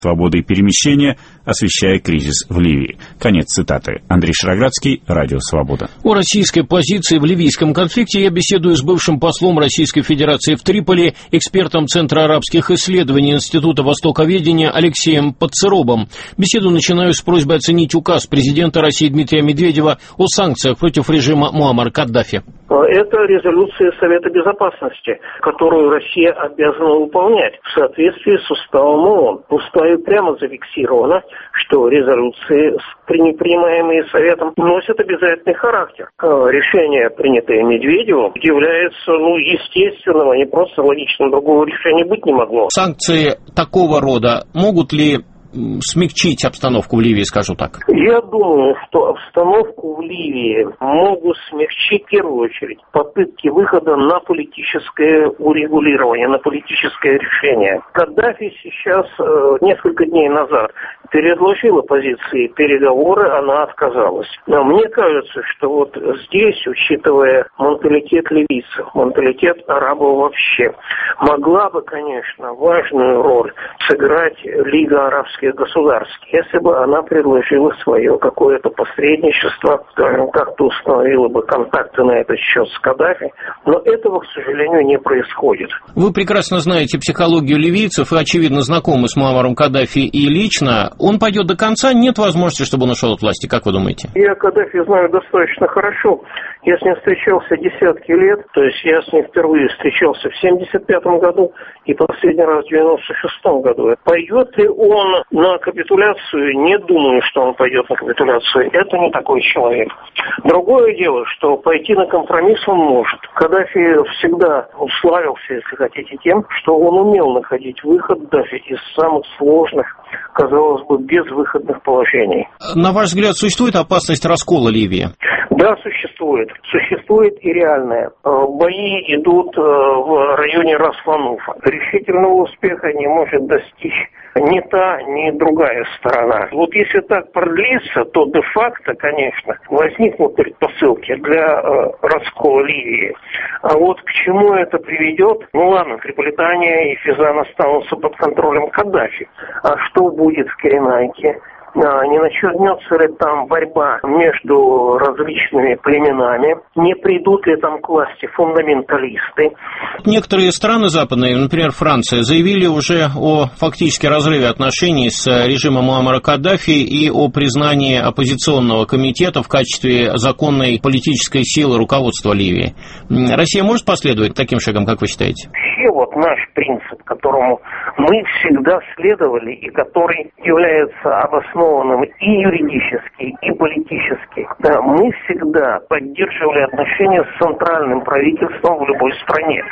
свободой перемещения, освещая кризис в Ливии. Конец цитаты. Андрей Шароградский, Радио Свобода. О российской позиции в ливийском конфликте я беседую с бывшим послом Российской Федерации в Триполи, экспертом Центра арабских исследований Института Востоковедения Алексеем Подцеробом. Беседу начинаю с просьбой оценить указ президента России Дмитрия Медведева о санкциях против режима Муаммара Каддафи. Это резолюция Совета Безопасности, которую Россия обязана выполнять в соответствии с уставом ООН. В уставе прямо зафиксировано, что резолюции, принимаемые Советом, носят обязательный характер. Решение, принятое Медведевым, является естественным, а не просто логичным. Другого решения быть не могло. Санкции такого рода могут ли смягчить обстановку в Ливии, скажу так? Я думаю, что обстановку в Ливии могут смягчить в первую очередь попытки выхода на политическое урегулирование, на политическое решение. Каддафи сейчас, несколько дней назад, предложила позиции переговоры, она отказалась. Но мне кажется, что вот здесь, учитывая менталитет ливийцев, менталитет арабов вообще, могла бы, конечно, важную роль сыграть Лига арабских государств, если бы она предложила свое какое-то посредничество, скажем, как-то установила бы контакты на этот счет с Каддафи, но этого, к сожалению, не происходит. Вы прекрасно знаете психологию ливийцев и, очевидно, знакомы с Муаммаром Каддафи и лично. Он пойдет до конца, нет возможности, чтобы он ушел от власти, как вы думаете? Я Каддафи знаю достаточно хорошо. Я с ним встречался десятки лет, то есть я с ним впервые встречался в 1975 году и последний раз в 1996 году. Пойдет ли он на капитуляцию? Не думаю, что он пойдет на капитуляцию. Это не такой человек. Другое дело, что пойти на компромисс он может. Каддафи всегда славился, если хотите, тем, что он умел находить выход даже из самых сложных, казалось бы, безвыходных положеей. На ваш взгляд, существует опасность раскола Ливии? Да, существует. Существует и реальная. Бои идут в районе Рас-Лануфа. Решительного успеха не может достичь ни та, ни другая сторона. Вот если так продлится, то де-факто, конечно, возникнут предпосылки для раскола Ливии. А вот к чему это приведет? Ладно, Триполитания и Физан останутся под контролем Каддафи. А что будет в Киренайке? Не начнется ли там борьба между различными племенами? Не придут ли там к власти фундаменталисты? Некоторые страны западные, например, Франция, заявили уже о фактически разрыве отношений с режимом Муаммара Каддафи и о признании оппозиционного комитета в качестве законной политической силы руководства Ливии. Россия может последовать таким шагам, как вы считаете? Вот наш принцип, которому мы всегда следовали и который является обоснованным и юридически, и политически. Да, мы всегда поддерживали отношения с центральным правительством в любой стране.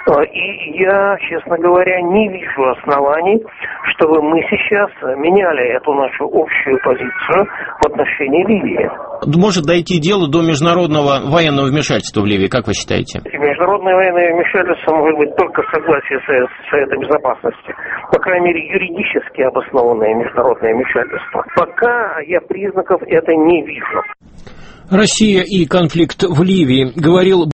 И я, честно говоря, не вижу оснований, чтобы мы сейчас меняли эту нашу общую позицию в отношении Ливии. Может дойти дело до международного военного вмешательства в Ливии, как вы считаете? Международное военное вмешательство может быть только согласие Совета Безопасности. По крайней мере, юридически обоснованное международное вмешательство. Пока я признаков это не вижу. Россия и конфликт в Ливии, говорил